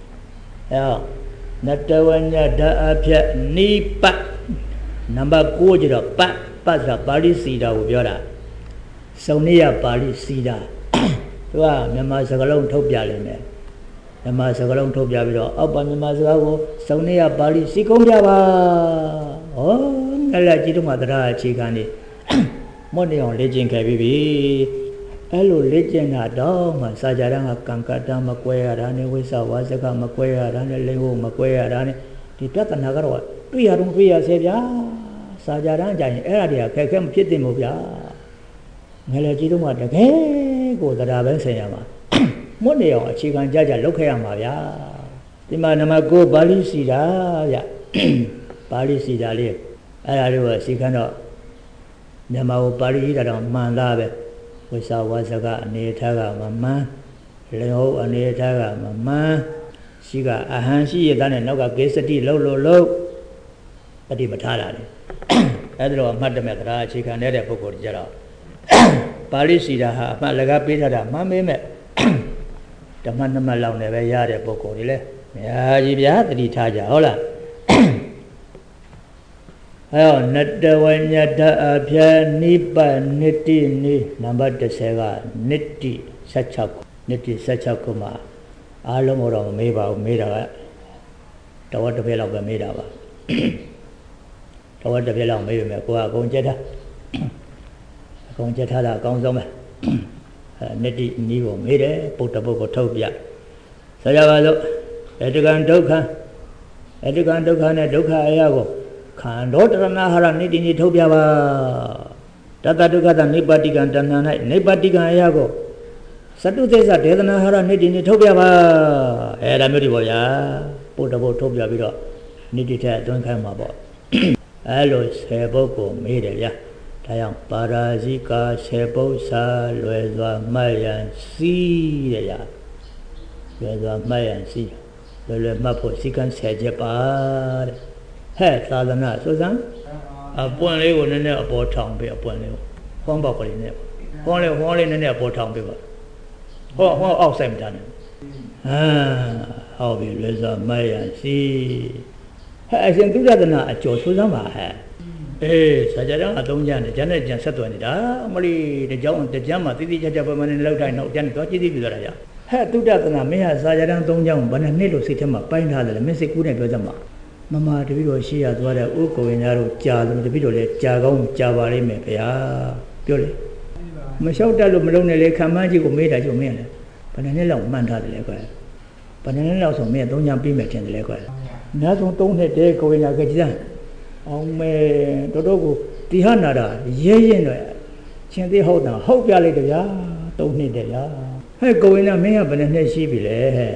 နတဝဉ္ဇဓာတ်အဖြတ်နိပတ်နံပါတ်9ကျတော့ပတ်ဆိုတာပါဠိစီတာကိုပြောတာစုံနေရပါဠိစီတာသူကမြန်မာစကားလုံးထုတ်ပြလိမ့်မယ်မြန်မာစကားလုံးထုတ်ပြပြီးတော့အောက်ပါမြန်မာစကားကိုစုံနေရပါဠိစီကုံးပြပါဟောငါလည်းကြည့်တော့မှတရားအခြေခံနေမွတ်နေအောင်လေ့ကျင့်ခဲ့ပြီအဲ့လိုလေ့ကျင့်တာတော့မှစာကြရန်ကကံကတ္တမကွဲရတာနဲ့ဝိသဝါစကမကွဲရတာနဲ့လိင်ဟုတ်မကွဲရတာနဲ့ဒီပြဿနာကတော့တွေ့ရတော့တွေ့ရစေဗျာစာကြရန်ကြရင်အဲ့ဒါတွေကခက်ခဲမဖြစ်သင့်ဘူးဗျာငါလည်းကြည့်တော့မှတကယ်ကိုတရားပဲဆင်ရမှာမွတ်နေအောင်အခြေခံကြလုပ်ခဲ့ရမှာဗျာဒီမှာနံပါတ်9ပါဠိစီတာဗျပါဠိစီတာလေးအဲ့ဒါလေးကိုစီခံတော့မြန်မာကိုပါဠိတာတော့မှန်သားပဲဝိသဝါစကအနေထားကမမှန်လင်ဟုတ်အနေထားကမမှန်ရှိကအဟံရှိရတဲ့နောက်ကကေစတိလှုပ်ပฏิပထားတာလေအဲ့ဒါတော့အမှတ်တမဲ့တရားအခြေခံတဲ့ပုဂ္ဂိုလ်ကြတော့ပါဠိစီတာဟာအမှတ်လကားပေးထားတာမှန်ပေမဲ့ဓမ္မ2မှတ်လောက်နဲ့ပဲရတဲ့ပုဂ္ဂိုလ်တွေလေအများကြီးဗျာတတိထားကြဟုတ်လားအဲ့တော့နတဝညတအဖြာနိပတ်နိတိနိနံပါတ်30ကနိတိ16နိတိ16ခုမှာအားလုံးတော့မမေးပါဘူးမေးတာကတဝက်တစ်ပြည့်လောက်ပဲမေးတာပါတဝက်တစ်ပြည့်လောက်မေးပြီမဲ့ကိုကအကုန်ကြက်ထားတာအကောင်းဆုံးပဲနိတိနီးကိုမေးတယ်ပုတ္တပုတ်ကိုထုတ်ပြဆိုကြပါစို့အတ္တကံဒုက္ခနဲ့ဒုက္ခအရာကိုခန္ဓာတရဏဟာရနိတိနိထုတ်ပြပါတတဒုက္ခတနိပ္ပတိကံတဏ္ဍာ၌နိပ္ပတိကံအရာကိုသတုသေသဒေသနာဟာရနိတိနိထုတ်ပြပါအဲ့ဒါမျိုးတွေပေါ့ဗျာပုတ္တပုတ်ထုတ်ပြပြီးတော့နိတိထက်အတွင်းခိုင်းမှာပေါ့အဲ့လို10ပုဒ်ကိုမေးတယ်ဗျာဒါကြောင့်ပါရာဇိကာ10ပုဒ်စာလွယ်စွာမှတ်ရန်စီးတယ်ဗျာလွယ်စွာမှတ်ရန်စီးလွယ်မှတ်ဖို့စီကံ10ချက်ပါတဲ့ဟဲ့သာသနာဆိုစမ်းအပွင့်လေးကိုနည်းနည်းအပေါ်ထောင်ပေးအပွင့်လေးကိုဟောင်းပေါက်ကလေးနဲ့ဟောင်းလေးနည်းနည်းအပေါ်ထောင်ပေးပါဟောအောက်ဆိုင်မတန်းနဲ့ဟောပြီလွယ်စွာမှတ်ရန်စီးဟဲ့အရှင်သုဒ္ဓသနာအကျော်ဆိုစမ်းပါဟဲ့စာကြတော့အသုံးကြတယ်ကျန်တဲ့ကျန်ဆက်သွယ်နေတာမလီတကြောင်မှာတိတိကျကျပမာဏနဲ့လောက်တိုင်းတော့ကျန်တော့ကြည့်ပြီးသွားတာကြာဟဲ့သုဒ္ဓသနာမင်းဟာစာကြတော့3ကြောင်ဘယ်နှစ်လို့စိတ်ထဲမှာပိုင်းထားတယ်လဲမင်းစိတ်ကူးနဲ့ပြောစမ်းပါမမတပည့်တော်ရှိရသွားတဲ့ဥက္ကိုရင်သားတို့ကြာတယ်တပည့်တော်လည်းကြာကောင်းကြာပါလိမ့်မယ်ဗျာပြောလေမလျှောက်တတ်လို့မလုံးနဲ့လေခံမန်းကြီးကိုမေးတာကျုံမင်းလေဘယ်နှစ်လောက်မှန်ထားတယ်လဲကွယ်ဘယ်နှစ်လောက်ဆိုမင်း3ကြောင်ပြီးမယ်ထင်တယ်လဲကွယ်အများဆုံး3နှစ်တည်းကိုရင်သားကကြည်အောင်မဲတော်တော်ကိုတိဟနာတာရဲရင်တော့ချင်းသေးဟုတ်တာဟုတ်ပြလိုက်တယ်ဗျာ3နှစ်တည်းဗျာဟဲ့ကိုရင်သားမင်းကဘယ်နှစ်ရှိပြီလဲဟဲ့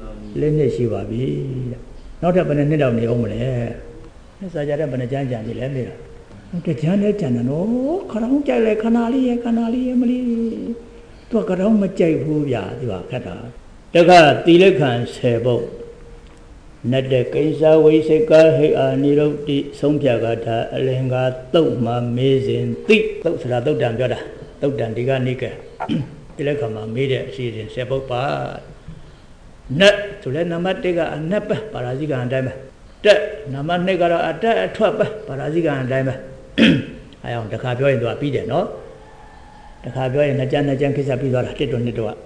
4နှစ်ရှိပါပြီတဲ့နောက်ထပ်ဘယ်နှစ်လောက်နေအောင်မလဲစာကြတဲ့ဘယ်နှကြမ်းကြံပြီလဲမေးတာတကြမ်းနဲ့ကြံတယ်နော်ခရောင်းကြိုက်လဲခဏလေးရဲ့မလီသူကခရောင်းမကြိုက်ဘူးဗျာသူကခက်တာတခါသီလခံ10ပုဒ်နတ္တကိစ္စဝိစိကဟိအာနိရုဒ္ဓိဆုံးဖြတ်ကထာအလင်္ကာသုတ်မှာမေးစဉ်သိသုတ်ဆိုတာသုတ်တံပြောတာသုတ်တံဒီကနိကေဒီလက်ခံမှာမေးတဲ့အစီအစဉ်10ပုဒ်ပါနတ်ဆိုလဲနံပါတ်1ကအနတ်ပဲပါရာဇိကအတိုင်းပဲတက်နံပါတ်2ကတော့အတက်အထွက်ပဲပါရာဇိကအတိုင်းပဲအဲအောင်တစ်ခါပြောရင်သူကပြီးတယ်နော်တစ်ခါပြောရင်နှစ်ကြမ်းကိစ္စပြီးသွားတာ1 2တော့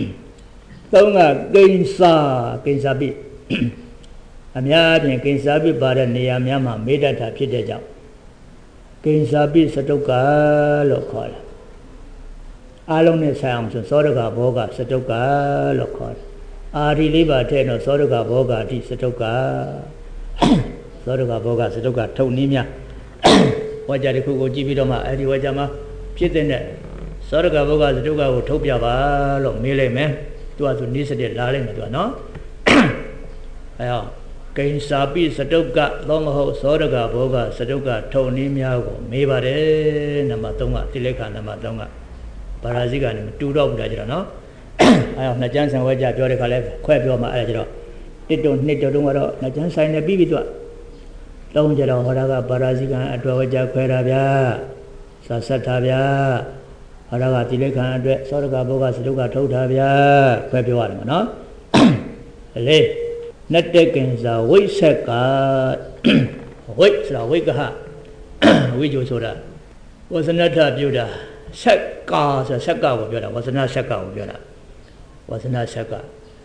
3ကကိဉ္စာပိအများအပြင်ကိဉ္စာပိပါတဲ့နေရာများမှာမေတ္တာဖြစ်တဲ့ကြောင့်ကိဉ္စာပိစတုကလို့ခေါ်တယ်အားလုံးနဲ့ဆိုင်အောင်ဆိုသောတကဘောကစတုကလို့ခေါ်တယ်အာဒီလေးပါထဲတော့သောတကဘောဂတိစတုကသောတကဘောဂစတုကထုတ်နည်းများဝါကြတစ်ခုကိုကြည့်ပြီးတော့မှအဲ့ဒီဝါကြမှာဖြစ်တဲ့သောတကဘောဂစတုကကိုထုတ်ပြပါလို့မေးလိုက်မယ်သူကဆိုနည်းစတဲ့လာလိုက်မယ်သူကနော်အဲ့ဟောကိဉ္စာပိစတုကသောမဟုတ်သောတကဘောဂစတုကထုတ်နည်းများကိုမေးပါတယ်နံပါတ်3ကတိလိခာနံပါတ်3ကပါရာဇိကနေမတူတော့ဘူးလားကျတော့နော်အဲတော့နှစ်ကျန်းဆံဝဲကြပြောတဲ့ခါလဲခွဲပြောမှအဲဒါကျတော့1တုံ2တုံကတော့နှစ်ကျန်းဆိုင်နေပြီးပြီသူက3ကျတော့ဟောတာကပါရာဇိကံအတွက်ဝဲကြခွဲတာဗျာစာဆက်တာဗျာဟောတာကတိလိခာအတွက်သောတကဘောဂစတုကထုတ်တာဗျာခွဲပြောရတယ်မနော်လေနတ္တကိဉ္စာဝိဆက်ကဝိဆိုတာဝိကဟဝိဂျိုဆိုတာဝဇနထပြုတာဆက်ကဆိုဆက်ကကိုပြောတာဝဇနဆက်ကကိုပြောတာဝဇနဆက်က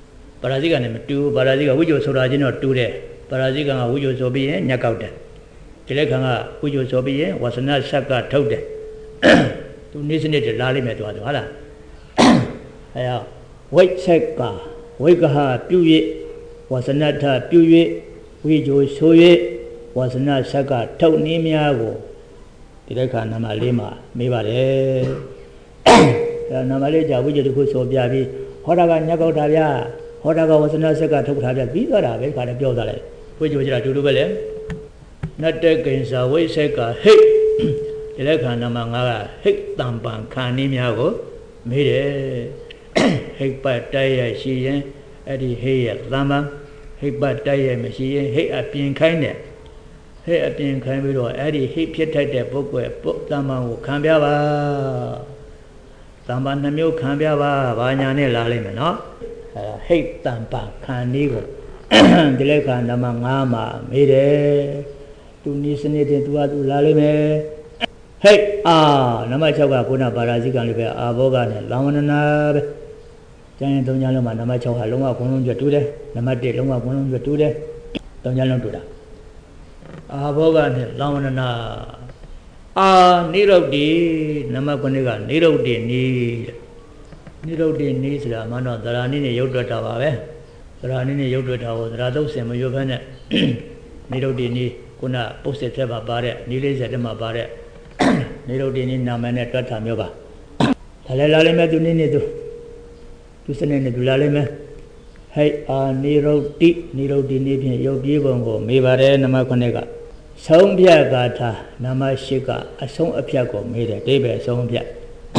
ပါရာဇိကနဲ့မတူပါရာဇိကဝိဇ္ဇိုဆိုတာချင်းတော့တူတယ်ပါရာဇိကဝိဇ္ဇိုဆိုပြီးရင်ညက်ကောက်တယ်ဒီလက်ခံကဝိဇ္ဇိုဆိုပြီးရင်ဝါစနာဆက်ကထုတ်တယ်သူနေစနစ်တလာလိမ့်မယ်သူဟုတ်လားအဲဝိတ်ဆက်ကဝိကဟပြု၍ဝါစနာထပြု၍ဝိဇ္ဇိုဆို၍ဝါစနာဆက်ကထုတ်နည်းများကိုဒီလက်ခံနံပါတ်၄မှာမေးပါတယ်အဲနံပါတ်၄ကြာဝိဇ္ဇိုတစ်ခုဆိုပြပြီးဟောတာကညက်ကောက်တာဗျာဟောတာကဝါစနာဆက်ကထုတ်ထားပြပြီးသွားတာပဲခါတယ်ပြောသွားတယ်ဝိဇ္ဇိုကျတာတူတူပဲလေနတ္တကိဉ္စာဝိဆက်ကဟိတ်ဒီလက်ခံနံပါတ်5ကဟိတ်တံပံခန္နည်းများကိုမေးတယ်ဟိတ်ပတ်တိုက်ရရှိရင်အဲ့ဒီဟိတ်ရဲ့တံပံဟိတ်ပတ်တိုက်ရမရှိရင်ဟိတ်အပြင်ခိုင်းတယ်ဟိတ်အပြင်ခိုင်းပြီးတော့အဲ့ဒီဟိတ်ဖြစ်ထိုက်တဲ့ပုဂ္ဂိုလ်တံပံကိုခံပြပါတံပံနှမျိုးခံပြပါဘာညာနဲ့လာလိမ့်မယ်နော်ဟိတ်တံပံခန္နည်းကိုဒီလက်ခံနံပါတ်5မှာမေးတယ်သူနီးစနစ်တင်သူကသူလာလိမ့်မယ်ဟိတ်နံပါတ်6ကခုနပါရာဇိကံလေးပဲအာဘောဂနဲ့လောင်ဝနနာပဲကျန်ရင်3ညလုံးမှာနံပါတ်6ကလုံးဝအကုန်လုံးပြတူတယ်နံပါတ်1လုံးဝအကုန်လုံးပြတူတယ်3ညလုံးတူတာအာဘောဂနဲ့လောင်ဝနနာနိရုဒ္ဓိနံပါတ်9ကနေရုဒ္ဓိနီးနိရုဒ္ဓိနီးဆိုတာမှတော့သရဏိနဲ့ရုပ်တွက်တာပါပဲသရဏိနဲ့ရုပ်တွက်တာကိုသရသုတ်စင်မရွတ်ဖက်နဲ့နိရုဒ္ဓိနီးခုနပုစ္စေသက်မှာပါတဲ့နီး40တက်မှာပါတဲ့နိရုဒ္ဓိနီးနာမည်နဲ့တွက်တာမျိုးပါဒါလည်းလာလိမ့်မယ်သူနည်းနည်းသူစနေနဲ့သူလာလိမ့်မယ်ဟိနိရုဒ္ဓိနိရုဒ္ဓိနီးဖြင့်ရုပ်ပြေးပုံကိုမေးပါတယ်နံပါတ်9ကဆုံးဖြတ်ဂါထာနံပါတ်10ကအဆုံးအဖြတ်ကိုမေးတယ်အဓိပ္ပာယ်အဆုံးအဖြတ်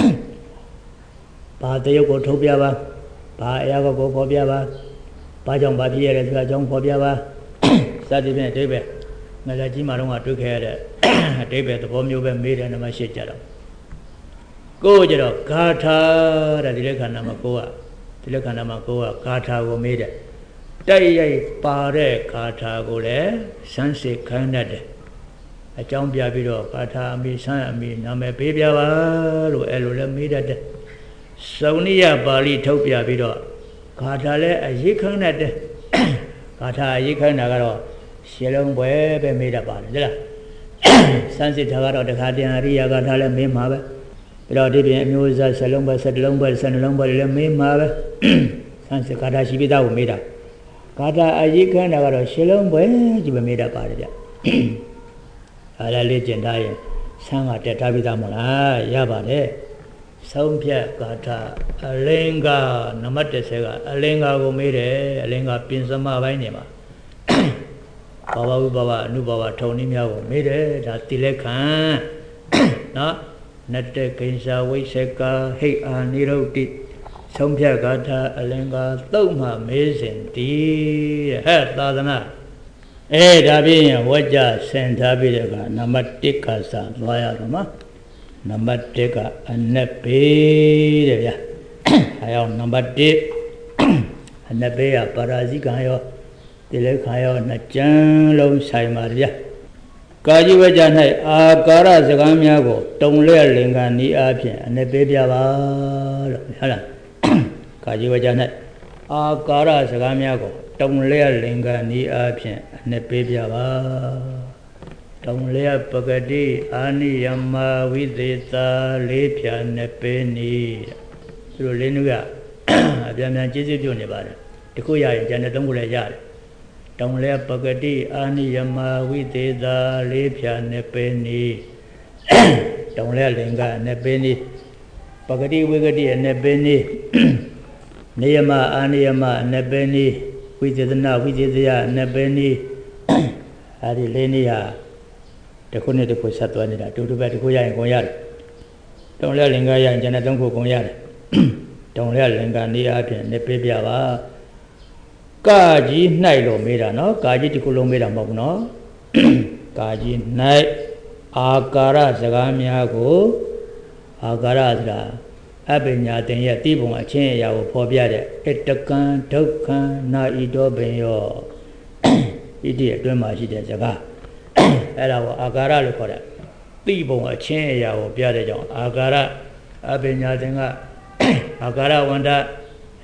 ဘာတရုပ်ကိုထုတ်ပြပါဘာအရာကိုဖော်ပြပါဘာကြောင့်ဘာဖြစ်ရတဲ့ဆိုတာအကြောင်းဖော်ပြပါစသဖြင့်အဓိပ္ပာယ်ငါလည်းကြီးမာတော့ကတွေ့ခဲ့ရတဲ့အဓိပ္ပာယ်သဘောမျိုးပဲမေးတယ်နံပါတ်10ကြတော့ကိုကြတော့ဂါထာတဲ့ဒီလက်ခဏမှာကိုကဒီလက်ခဏမှာကိုကဂါထာကိုမေးတယ်တိုက်ရိုက်ပါတဲ့ဂါထာကိုလည်းစမ်းစစ်ခိုင်းတတ်တယ်အကြောင်းပြပြီးတော့ဂါထာအမိဆန်းအမိနာမည်ပေးပြပါလို့အဲ့လိုလည်းမေးတတ်တယ်စုံနိယပါဠိထုတ်ပြပြီးတော့ဂါထာလည်းအရေးခိုင်းတတ်တယ်ဂါထာအရေးခိုင်းတာကတော့ရှင်းလုံးပွဲပဲမေးတတ်ပါတယ်ဟုတ်လားစမ်းစစ်တာကတော့တခါတည်းအရိယာဂါထာလည်းမေးမှာပဲပြီးတော့ဒီပြင်အမျိုးအစား7လုံးပွဲ7လုံးပွဲ12လုံးပွဲလည်းမေးမှာပဲစမ်းစစ်ဂါထာရှိပြီးသားကိုမေးတာဂါထာအရေးခိုင်းတာကတော့ရှင်းလုံးပွဲကြီးပဲမေးတတ်ပါတယ်ဗျအားလည်းလေ့ကျင့်ထားရင်ဆန်းကတက်ထားပြီးသားမလားရပါတယ်ဆုံးဖြတ်ဂါထာအလင်္ကာနံပါတ်10ကအလင်္ကာကိုမေးတယ်အလင်္ကာပြင်စမပိုင်းနေမှာဘာဝဥပဘအနုဘဝထုံနည်းများကိုမေးတယ်ဒါတိလက်ခံနော်နတ္တကိဉ္စာဝိဆက်ကဟိတ်နိရုဒ္ဓိဆုံးဖြတ်ဂါထာအလင်္ကာသုတ်မှမေးစဉ်ဒီဟဲ့သာသနာဒါပြင်းဝကြဆင်ထားပြီးတဲ့ကနံပါတ်1ကစသွားရတော့မှာနံပါတ်1ကအနက်ဘေးတဲ့ဗျာအဲအောင်နံပါတ်1အနက်ဘေးကပါရာဇိကံရောတိလက်ခံရောနှစ်ကျမ်းလုံးဆိုင်ပါဗျာကာကြီးဝကြ၌အာကာရစကားများကိုတုံလဲလင်္ကာနီးအားဖြင့်အနက်ဘေးပြပါလို့ဟုတ်လားကာကြီးဝကြ၌အာကာရစကားများကိုတုံလဲလင်္ကာနီးအားဖြင့်အနက်ပေးပြပါတုံလဲပဂတိအာနိယမဝိသေသာလေးဖြာနှစ်ပေးနီးသူတို့လေးနုကအပြန်ပြန်ကျေးဇူးပြုနေပါတယ်တခုရရင်ကျန်တဲ့3ခုလည်းရတယ်တုံလဲပဂတိအာနိယမဝိသေသာလေးဖြာနှစ်ပေးနီးတုံလဲလင်္ကာနှစ်ပေးနီးပဂတိဝိဂတိနှစ်ပေးနီးနိယမအာနိယမနှစ်ပေးနီးဝိသေသနာဝိသေသယနှစ်ပဲနည်းအဲဒီလေးနည်းဟာတစ်ခုနဲ့တစ်ခုဆက်သွားနေတာတူတူပဲတစ်ခုရရင်ကုန်ရတယ်တုံလဲလင်္ကာရရင်ကျန်တဲ့3ခုကုန်ရတယ်တုံလဲလင်္ကာနည်းအပြင်နှစ်ပေးပြပါကာကြီး၌လို့မေးတာနော်ကာကြီးတစ်ခုလုံးမေးတာမဟုတ်ဘူးနော်ကာကြီး၌အာကာရစကားများကိုအာကာရဆိုတာအပညာသင်ရဲ့တိပုံအချင်းအရာကိုဖော်ပြတဲ့အတကံဒုက္ခံနာဣတောပင်ယောဣတိအတွင်းမှာရှိတဲ့စကားအဲ့ဒါကိုအာကာရလို့ခေါ်တယ်တိပုံအချင်းအရာကိုပြတဲ့ကြောင့်အာကာရအပညာသင်ကအာကာရဝန္တ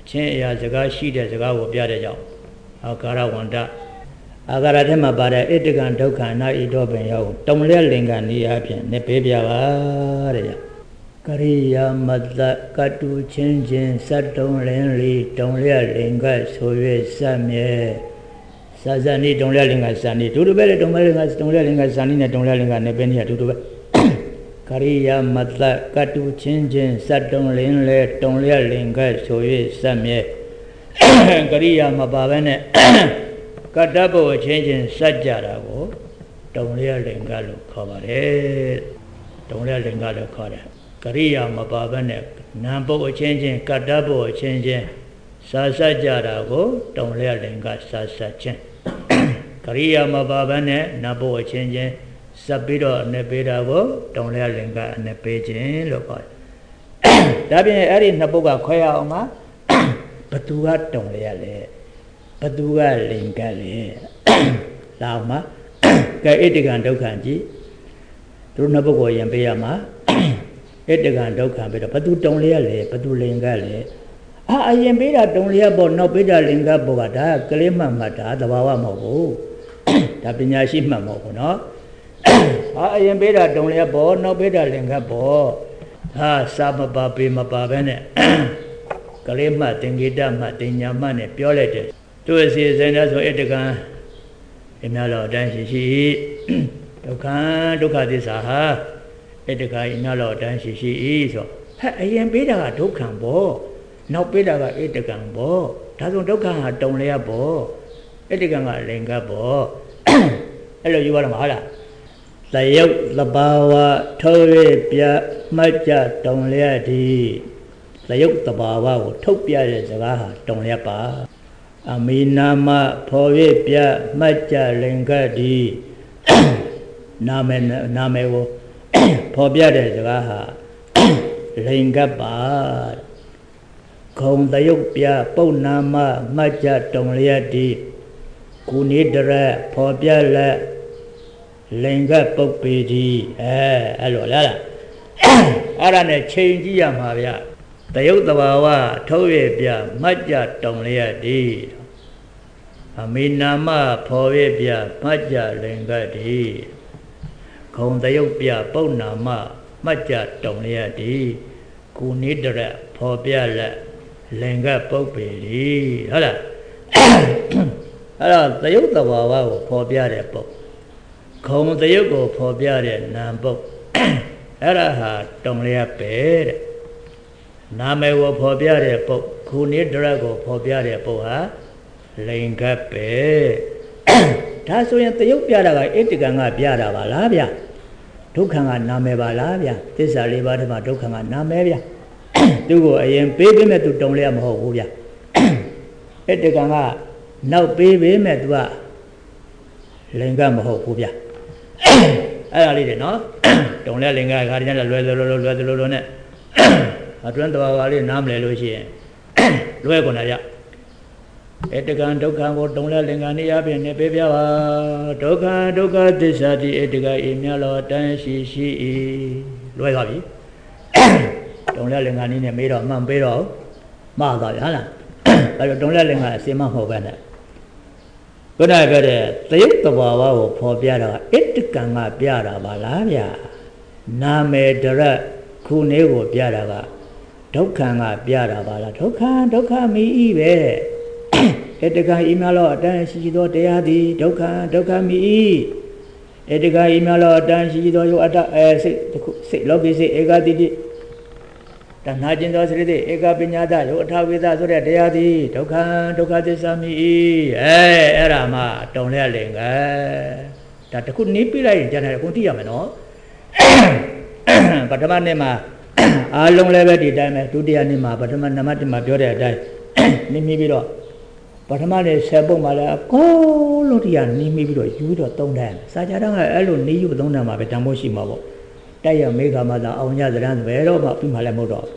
ချင်းအရာစကားရှိတဲ့စကားကိုပြတဲ့ကြောင့်အာကာရဝန္တအာကာရထဲမှာပါတဲ့ဣတ္တကံဒုက္ခနာဣတောပင်ရောက်တုံလျက်လင်္ကာနေအပြင်နဲ့ပေးပြပါတဲ့ကြောင့်ကရိယာမတ္တကတုချင်းချင်းစတ်တုံလင်းလီတုံလျက်လင်္ကာဆို၍စက်မြဲစာဇဏိတုံလျက်လင်္ကာဇာနိတူတူပဲလေတုံလျက်လင်္ကာဇာနိနဲ့တုံလျက်လင်္ကာနဲ့ပဲနေရတူတူပဲကရိယာမတ္တကတုချင်းချင်းစတ်တုံလင်းလေတုံလျက်လင်္ကာဆို၍စက်မြဲကရိယာမပါဘဲနဲ့ကတ္တဘုချင်းချင်းစัจကြတာကိုတုံလျက်လင်္ကာလို့ခေါ်ပါတယ်တုံလျက်လင်္ကာလို့ခေါ်တယ်ကရိယာမပါဘဲနဲ့နာမ်ဘုချင်းချင်းကတ္တဘုချင်းချင်းစာစัจကြတာကိုတုံလျက်လင်္ကာစာစัจခြင်းကရိယာမပါဘဲနဲ့နာဘုချင်းချင်းစပ်ပြီးတော့အနေပေးတာကိုတုံလျက်လင်္ကာအနေပေးခြင်းလို့ခေါ်တယ်ဒါပြင်အဲ့ဒီနှစ်ပုဒ်ကခွဲရအောင်မှာဘသူကတုံလျက်လဲဘသူကလင်္ကာလဲလာအောင်မှာကဲဣတ္တကံဒုက္ခကြည့်သူနှစ်ပုဒ်ကိုရင်ပေးရမှာဣတ္တကံဒုက္ခပြီးတော့ဘသူတုံလျက်လဲဘသူလင်္ကာလဲအရင်ပေးတာတုံလျက်ပေါ့နောက်ပေးတာလင်္ကာပေါ့ကဒါကလေးမှတ်တာသဘာဝမဟုတ်ဘူးဒါပညာရှိမှတ်မဟုတ်ဘူးနော်အရင်ပေးတာတုံလျက်ပေါ့နောက်ပေးတာလင်္ကာပေါ့စာမပါပေမပါပဲနဲ့ကလေးမှတ်သင်္ကေတမှတ်တင်ညာမှတ်နဲ့ပြောလိုက်တယ်သူအစီအစဉ်နဲ့ဆိုဣတ္တကံအများတော်အတိုင်းရှိဒုက္ခဒုက္ခသစ္စာဟာဣတ္တကံအများတော်အတိုင်းရှိဆိုအရင်ပေးတာကဒုက္ခပေါ့နောက်ပေးတာကဣတ္တကံပေါ့ဒါဆိုဒုက္ခဟာတုံလျက်ပေါ့ဣတ္တကံကလင်္ကာပေါ့အဲ့လိုယူရမှာဟုတ်လားသယုတ်သဘာဝထုတ်ရပြမှတ်ကြတုံလျက်ဒီသယုတ်သဘာဝကိုထုတ်ပြတဲ့စကားဟာတုံလျက်ပါအမိနာမဖော်ရပြမှတ်ကြလင်္ကာဒီနာမည်ကိုဖော်ပြတဲ့စကားဟာလင်္ကာပါခုံသယုတ်ပြပုတ်နာမမှတ်ကြတုံလျက်ဒီကုဏိတရဖော်ပြလက်လင်္ကာပုတ်ပေဒီအဲ့လိုလားအဲ့ဒါနဲ့ချိန်ကြည့်ရမှာဗျတယုတ်တဘာဝထုတ်ရပြမှတ်ကြတုံလျက်ဒီအမိနာမဖော်ရပြမှတ်ကြလင်္ကာဒီခုံတယုတ်ပြပုတ်နာမမှတ်ကြတုံလျက်ဒီကုဏိတရဖော်ပြလက်လင်္ကာပုတ်ပေဒီဟုတ်လားအဲ့တော့တယုတ်တဘာဝကိုဖော်ပြတဲ့ပုတ်ခုံတယုတ်ကိုဖော်ပြတဲ့နာမ်ပုတ်အဲ့ဒါဟာတုံလျက်ပဲတဲ့နာမည်ကိုဖော်ပြတဲ့ပုတ်ခုနိဒရကိုဖော်ပြတဲ့ပုတ်ဟာလင်္ကာပဲဒါဆိုရင်တယုတ်ပြတာကဣတ္တကံကပြတာပါလားဗျဒုက္ခကနာမည်ပါလားဗျသစ္စာလေးပါးထဲမှာဒုက္ခကနာမည်ဗျသူ့ကိုအရင်ပေးပေးမဲ့သူတုံလျက်မဟုတ်ဘူးဗျဣတ္တကံကနောက်ပေးပေးမဲ့သူကလင်္ကာမဟုတ်ဘူးဗျအဲ့ဒါလေးတွေနော်တုံလျက်လင်္ကာခါတည်းကလွယ်သလိုနဲ့အတွင်းတော်ပါလေးနားမလဲလို့ရှိရင်လွယ်ကုန်တာဗျဣတ္တကံဒုက္ခကိုတုံလျက်လင်္ကာနေရပြင်နေပေးပြပါဒုက္ခသစ္စာတိဣတ္တကဤမြတ်လောတန်ရှိ၏လွယ်သွားပြီတုံလျက်လင်္ကာနည်းနဲ့မေးတော့မှန်ပေးတော့မှားသွားပြီဟုတ်လားအဲ့တော့တုံလျက်လင်္ကာအစင်မဟုတ်ပဲနဲ့ခုနပြောတဲ့သယုတ်တဘာဝကိုဖော်ပြတာဣတ္တကံကပြတာပါလားဗျာနာမေတရခုနေကိုပြတာကဒုက္ခံကပြတာပါလားဒုက္ခမိဤပဲဣတ္တကံဤများလောအတန်ရှိသောတရားသည်ဒုက္ခမိဤဣတ္တကံဤများလောအတန်ရှိသောယောအတ္တစိတ်လောကိစိတ်ဧကတိတိတဏှာကျင်သောစိတ္တိဧကပညာတယောအထဝေဒဆိုတဲ့တရားသည်ဒုက္ခသစ္စာမိအဲ့ဒါမှတုံလျက်လင်္ကာဒါတခုနီးပြလိုက်ရင်ကျန်တယ်ကိုသိရမယ်နော်ပထမနေ့မှာအားလုံးလည်းပဲဒီတိုင်းပဲဒုတိယနေ့မှာပထမနံပါတ်1မှာပြောတဲ့အတိုင်းနိမိပြီးတော့ပထမနေ့10ပုံမှာလည်းအကုန်လုံးတရားနိမိပြီးတော့ယူပြီးတော့3တန်းစာကြတော့အဲ့လိုနိယူ3တန်းမှာပဲတန်ဖို့ရှိမှာပေါ့တိုက်ရမေဃမှာသာအောင်ရသရံဘယ်တော့မှပြီးမှလည်းမဟုတ်တော့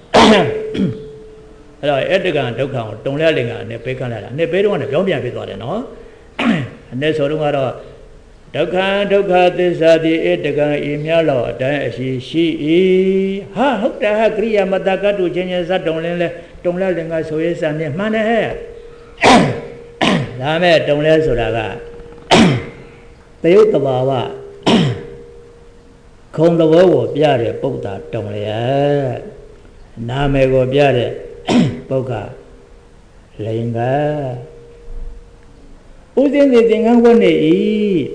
အဲ့တော့ဣတ္တကံဒုက္ခကိုတုံလျက်လင်္ကာနဲ့ပေးခန့်လိုက်တာနဲ့ပေးတော့နဲ့ပြောင်းပြန်ဖြစ်သွားတယ်နော်အနေဆိုတော့ကတော့ Dokha Dokha Tisadi Etagan Imialo Dan Shi Ha Hukta Kriya Matakatu Changes don't let them go so yes and Mane Lame don't let Sodaga Tayutabawa Come the world Biare Bota don't let Name go Biare Boca Lenga Within the thing I'm going to eat.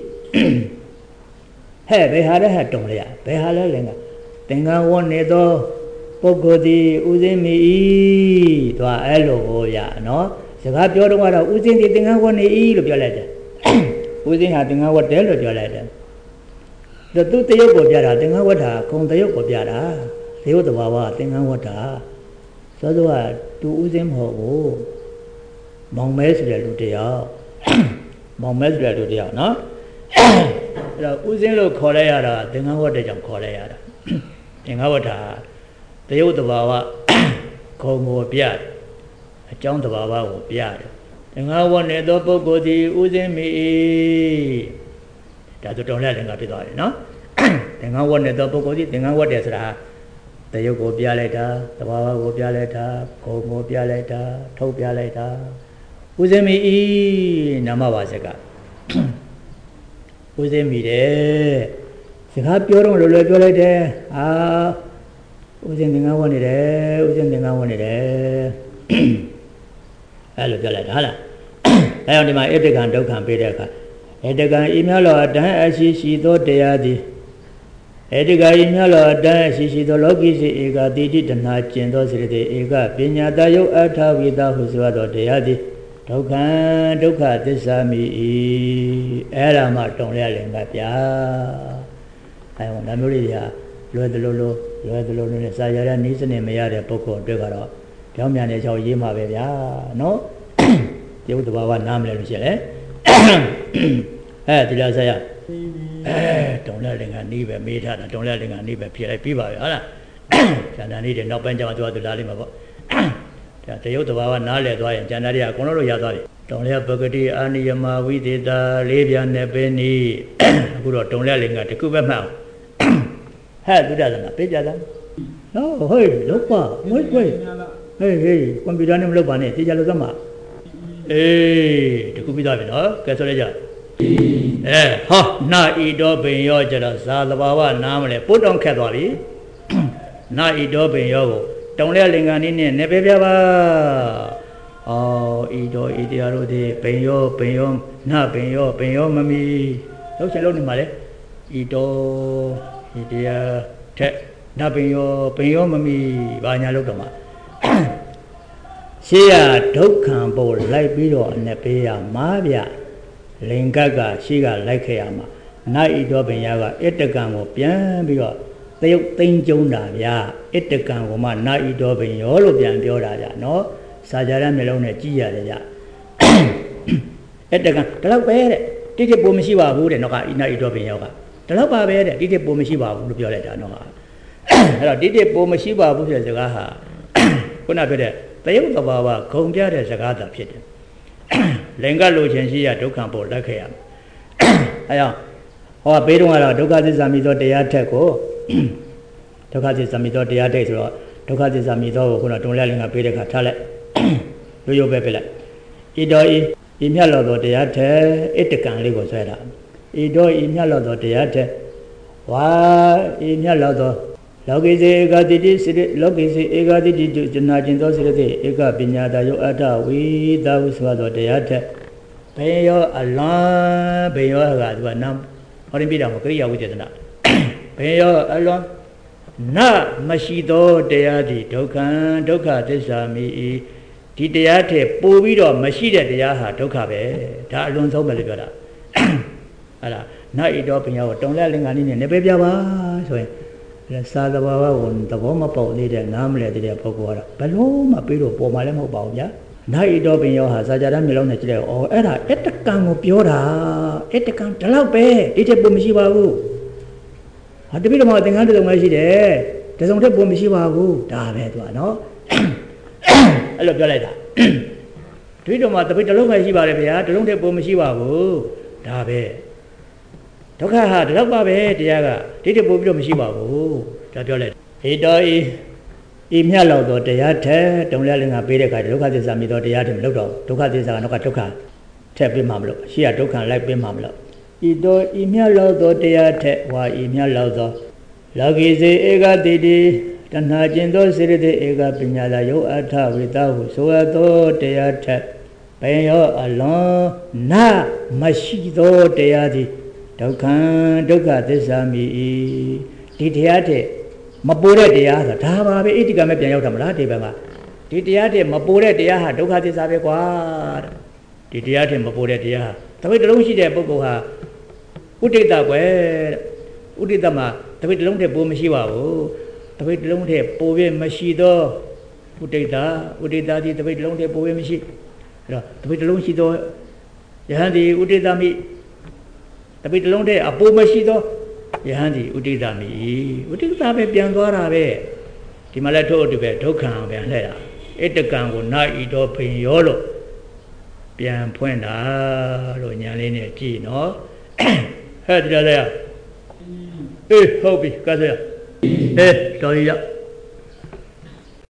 Hey, they had a hat on there. They had a linger. Think I wanted to Pogodi Uzin me to a hello, ya, no? So I don't want to Uzin the thing I want to eat of your letter. Uzin having our tell of your letter. The two Tayoko Biara, think I want her, come the Yoko Biara. They would the Wawa, think I want her. So do I to Uzim Ho. Mong Mestre to the Mong Mestre to the no? Uzin lo Korea, think I want to Korea. Think I want her. The old Wawa, Congo Biat, a John the Wawa Biat. Think I want a double body Uzin me. That's don't let him up it, no? Think I want a double body, think I want that. The Yoko Bialeta, the Wawa Bialeta, Congo Bialeta, Topialeta. Uzin me Namawasaka. Uzin me there. The happy or there. Ah, Uzin I wanted there, Uzin I wanted there. Hello, Galata. I only my Edegan don't come Peter. Edegan email or done as she thought they are the Ediga email or done as she the logis ega did and not change ega Pina Dayo Ata without whose water they are the Doka this ami Elama don't let him up ya. I want to know ya. Lord the Lolo, Sayara needs an emia poco degaro. Tell me an age of Yima Via. No? You would have one name, eh? Eh, did I say? Don't let him neither meet her, don't let him neither appear like people. And I needed no Benjamin to the Dalima. The youth of our knowledge, and Janaria Conoro Yadari. Don't let Bogati, Aniyama, we did the Libya Nebeni. Don't let him at the Cuba mouth. Had to that, Pijada. No, hey, look, wait. Hey, when we done him look on it, Tijalama. Eh, the Kubi David, huh? Casoleja. Eh, ha, na ido bin yo jala Salawa, Namle, put on Catholic. Na ido bin yo. Don't let Lingani never. Oh, ido idiaro de Peyo, na Peyo, mammy. Don't you know him, Ido. Idia Tet Nabio Payomami Vanya Logama. Sia Tokan Bowl like Bido and Nepea Mavia Lingaga, Shiga like Yama. Naido Benyaga, Etagan Pian Bio. They think Jonah, ya, Etagan woman, Naido Benyolo Pian Bioda, no? Sajara Melone Gia. Etagan, tell where did a Bomishiwa wood and Naido Benyoga. The love bed, did a Bomishiba would be let no. Did a Bomishiba would be the Gaha. Kuna better, the young of our Congia as a gata pit. Lenga Lucensia to Campo Lakea. I or Bedouara, Tocati Samido de Ateco. Tocati Samido de Ateco, Tocati Samido, who are don't letting a Peter Catale. Do you bebele? Idoi, Imialo de Ate, Etican Ligo Sera. Ido Imialo de Ate. Why Imialo? Logis Egadidi, Logis Egadidi, Najin Dosity, Ega Pinyada, you ata, we those who are the Ate. Pay your alarm, pay your Gadwanam, or in Bida, Korea, which is not. Pay your alarm. Na Mashido deadi, Tokan, Toka, Tesami, Tideate, Povido, Mashida deaha, Tokabe, Talon Somalibera. Ala, na idoping out, don't let Lingan in the Nebeba. So, the Sadava on the Woma Pau needed Namle de Pogora. Paloma Pido Pomalemo Bauja. Na idoping your Hazara Milone or Era, Etakan of Piora, Etakan Talape, Itabumishiba. At the bit of my thing under the Mashide, there's only Bumishiba, David, no? I look later. Tweet of the bit of Mashiba, don't take Bumishiba, David. ဒုက္ခဟာဒီတော့ပါပဲတရားကဒီတပို့ပြီးတော့မရှိပါဘူးဒါပြောလိုက်ဟေတော်ဤမြတ်လောက်တော့တရားထက်တုံလျလင်္ကာပေးတဲ့အခါဒုက္ခသစ္စာမြည်တော့တရားထက်မလုပ်တော့ဒုက္ခသစ္စာကတော့ဒုက္ခထက်ပေးမှာမလို့ရှေ့ကဒုက္ခလိုက်ပေးမှာမလို့ဤတော်ဤမြတ်လောက်တော့တရားထက်ဝါဤမြတ်လောက်တော့လောကီစေဧကတိတိတဏှာကျင်သောစေရတိဧကပညာသာယုတ်အထဝိတဟုဆိုအပ်သောတရားထက်ဘယ်ရောအလွန်နာမရှိသောတရားသည်ဒုက္ခသစ္စာမြည်ဒီတရားထက်မပိုတဲ့တရားဆိုတာဒါပါပဲဣတိကမဲ့ပြန်ရောက်တာမလားဒီဘက်ကဒီတရားထက်မပိုတဲ့တရားဟာဒုက္ခသစ္စာပဲကွာဒီတရားထက်မပိုတဲ့တရားဟာတပိတ်တလုံးရှိတဲ့ပုဂ္ဂိုလ်ဟာဥဒိတကွယ်ဥဒိတမှာတပိတ်တလုံးထက်ပိုမရှိပါဘူးတပိတ်တလုံးထက်ပိုပဲမရှိသောဥဒိတသည်တပိတ်တလုံးထက်ပိုပဲမရှိအဲ့တော့တပိတ်တလုံးရှိသောယဟန်ဒီဥဒိတမိတပိတ်တလုံးထက်အပိုမရှိသောယဟန်ဒီဥဒိတမိဥဒိတပဲပြန်သွားတာပဲဒီမှာလည်းထို့အတူပဲဒုက္ခံပြန်လှည့်တာဣတကံကိုနာဤတော်ဖိန်ရောလို့ပြန်ဖွင့်တာလို့ညာလေးနဲ့ကြည့်နော်ဟဲ့တရားလဲအေးဟုတ်ပြီကဲဆရာတော်ကြီးရ